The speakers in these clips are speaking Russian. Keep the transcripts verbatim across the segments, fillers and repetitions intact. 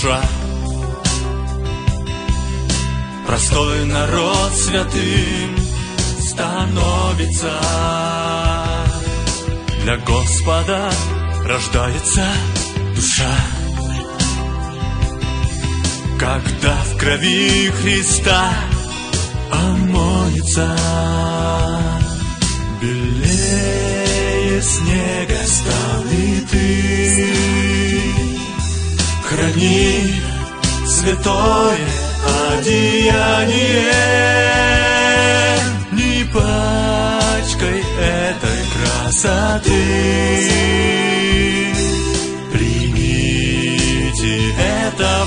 душа. Простой народ святым становится. Для Господа рождается душа. Когда в крови Христа омоется, белее снега стал и ты. Храни святое одеяние, не пачкай этой красоты. Примите это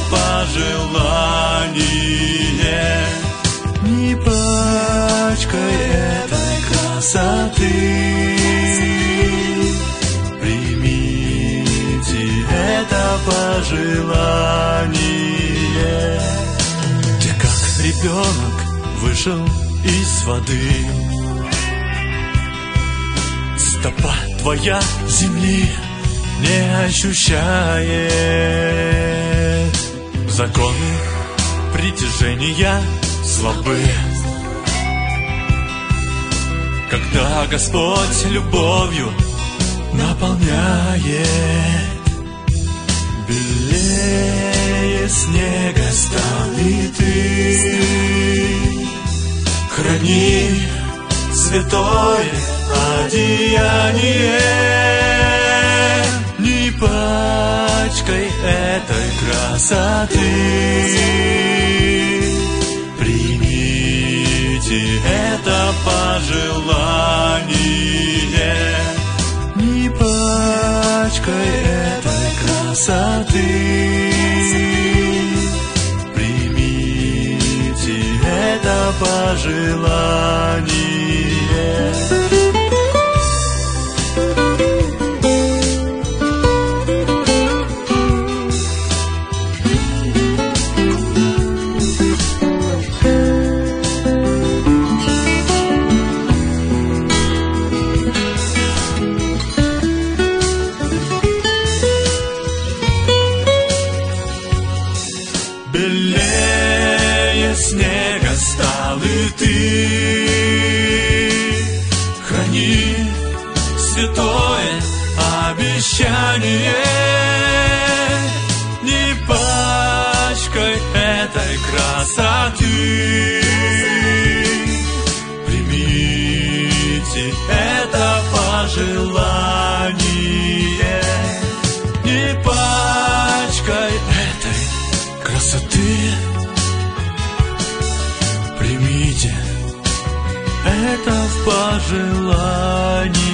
пожелание, не пачкай этой красоты. Примите это пожелание. Ты как ребенок вышел из воды, стопа твоя земли не ощущает. Законы притяжения слабы. Когда Господь любовью наполняет, белее снега стал и ты. Храни святое одеяние, не пачкай этой красоты. Примите это пожелание, не пачкай этой красоты. Примите это пожелание. Белее снега стал и ты. Храни святое обещание, не пачкай этой красоты. Примите это пожелание, не пачкай этой красоты. Примите это в пожелание.